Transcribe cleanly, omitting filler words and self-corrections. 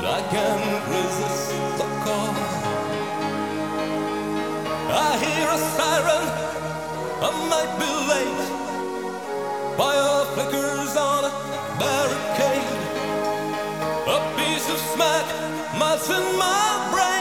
I can't resist the call. I hear a siren, I might be late. Fire flickers on a barricade. A piece of smack melts in my brain.